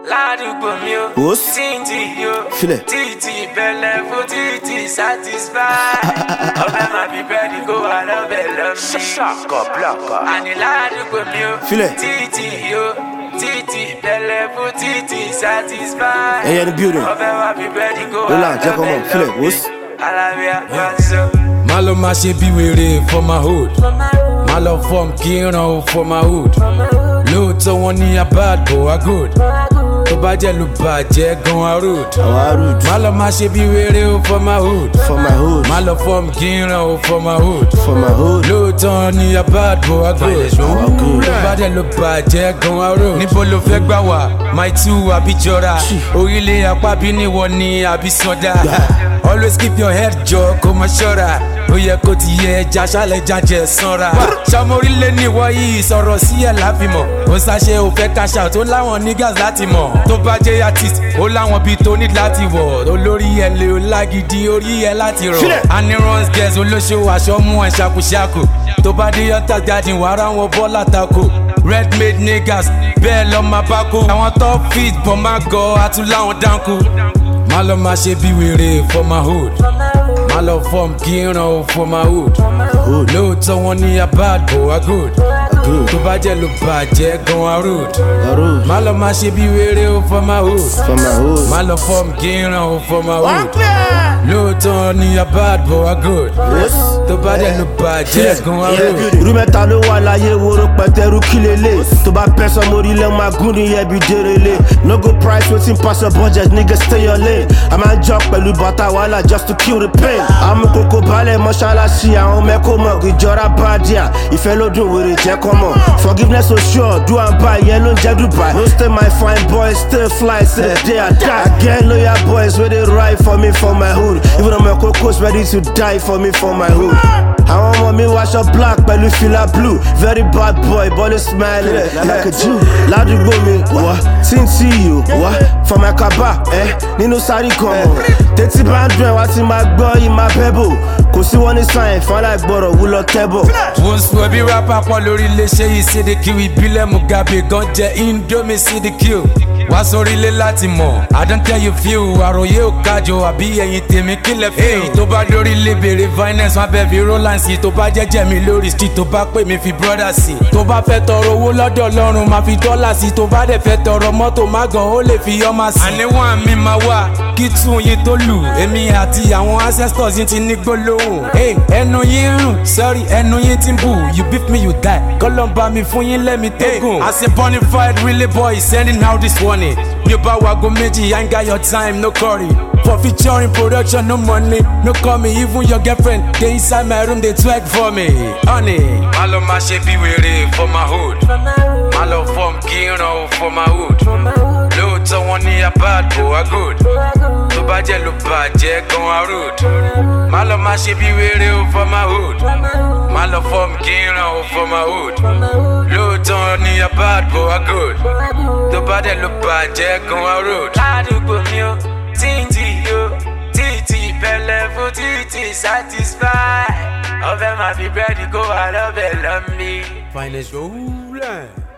ládùúgbò mi o. Títí yo, títí bẹ̀lẹ̀ fún títí satisfy. Ọbẹ̀ máa fi bẹ́ẹ̀ni kó wà lọ́bẹ̀ lọ́mí. Àní ládùúgbò mi o. Títí yo, títí bẹ̀lẹ̀ fún títí satisfy. Ọbẹ̀ máa fi bẹ́ẹ̀ni kó wà lọ́bẹ̀ lọ́mí. Alábíà pàṣẹ. Má lọ máa ṣe bí wèrè for my hood. Má lọ fọ́ọ̀m kí n ràn ó for my hood. Lóòótọ́ wọn ní a bad but a good. Tó bá jẹ́ ló bàjẹ́ gan a rude. Má lọ máa ṣe bí wèrè ó for my hood. Má lọ fọ́ọ̀m kí n ràn ó for my hood. Lóòótọ́ wọn ní a bad but a good. Tó bá jẹ́ ló bàjẹ́ gan a rude. Níbo ló fẹ́ gbà wá? My two àbí jọra. Orílẹ̀ apá bí níwọ ni àbí sọdá. Always keep your head jọ kó mọ ṣọ́ra. Ó yẹ kó ti yẹ ẹja ṣálẹ̀ jájẹ sanra. Ṣàmórílẹ̀ níwọ̀ yìí sọ̀rọ̀ sí ẹ̀ láfimọ̀. Ó ṣàṣe ò fẹ́ cash out ó láwọn niggas láti mọ̀. Tó bá jẹ́ artist ó láwọn bíi tó ní láti wọ̀. Olórí ẹ̀ lè lágídí orí ẹ̀ láti rọ̀. Anirons girls olóṣèlú aṣọ mú ẹ̀ ṣàkúṣàkù. Tó bá dé yọta garden wàá rà wọn bọ́ọ̀lù àtakò. Red made niggas bẹ́ẹ̀ lọ́ máa bá kú. Àwọn top feed bọ̀ máa gọ àtúláwọn dánkù. Má lọ máa ṣe bí wèrè for my hood. Má lọ fọ́ọ̀m kí n ràn ó for my hood. Lóòótọ́ wọn ní a bad but a good. Tó bá jẹ́ ló bàjẹ́ gan a rude. Má lọ máa ṣe bí wèrè ó for my hood. Má lọ fọ́ọ̀m kí n ràn ó for my hood. Lóòótọ́ wọn ní a bad but a good. Tó bá jẹ́ ló bàjẹ́ gan a rude. Irú mẹ́ta ló wà láyé woro pẹ̀tẹ́rù kí lélẹ̀. Tó bá pẹ́ sọ mórí lẹ́ máa gún ní ẹbí dérélé. No go price wetin pass your budget nigga stay your lane. A máa ń jọ pẹ̀lú bàtà wàhálà just to kill the pain. Amúkókó balẹ̀ mọ́ṣáláṣí àwọn mẹ́kọ́ mọ̀ ìjọra bàdíà. Ìfẹ́ ló dùn wèrè jẹ́ kọ́ mọ̀. Forgiveness so sure do and buy ìyẹn ló ń jẹ́ Dubai. No stay my fine boys stay fly say the day I die. I get loyal boys wey dey ride for me for my hood. Even though my cocos ready to die for me for my hood. Àwọn ọmọ mi wáṣọ black pẹ̀lú fìlà blue. Very bad boy bọ́lú smiling like a Jew. Ládùúgbò mi wá Títí yo wá for my kaba nínú sáré kan mọ̀. Tètè bá ń dùn ẹ̀ wá ti máa gbọ́ yìí máa pebble. Kò sí wọn ní sáyẹn fọlá ìgbọràn wúlọ tẹ́bọ̀. Wọ́n sọ bí rápá pọ̀ lórí iléeṣẹ́ yìí CDQ ìbílẹ̀ Mugabe gan jẹ́ Indomie CDQ. Wá sórí ilé láti mọ̀, I don't tell you feel. Àròyé ò kájọ àbí ẹ̀yìn tèmi kílẹ̀ feel. Tó bá dórí ilé bèrè finance wọn bẹ̀ fi Rolansi. Tó bá jẹ́jẹ́ mi lórí street tó bá pè mí fi brother sí. Tó bá fẹ́ tọrọ owó lọ́dọ̀ Ọlọ́run máa fi dọ́là sí. Tó bá dẹ̀ fẹ́ tọrọ mọ́tò má gan ó lè fi ọmọ sí. Àníwọ̀n mi máa wà kí tún yín tó lù. Èmi àti àwọn ancestors yín ti ní gbólóhùn. Ẹnu yín rùn, sorry ẹnu yín ti ń bù. You beef me you die, kọ́lọ́ bá mi fún yín lẹ́mi tó gùn. As a bonafide really boy sending out this warning. Mi ò bá wago méjì, I ain't got your time, no curry. For featuring production, no money, no call me. Even your girlfriend, they inside my room, they twerk for me. Honey, má lọ máa ṣe bí wèrè for my hood. Má lọ fọ́ọ̀m kí n ràn ó for my hood. Lóòótọ́ wọn ní a bad but a good. Tó bá jẹ́ ló bàjẹ́ gan a rude. Má lọ máa ṣe bí wèrè ó for my hood. Má lọ fọ́ọ̀m kí n ràn ó for my hood. Lóòótọ́ wọn ní a bad but a good. Tó bá dẹ̀ ló bàjẹ́ gan a rude. Ládùúgbò mi o. Títí yo, títí bẹ̀lẹ̀ fún títí satisfy. Ọbẹ̀ máa fi bẹ́ẹ̀ni kó wà lọ́bẹ̀ lọ́mí. Finest roller.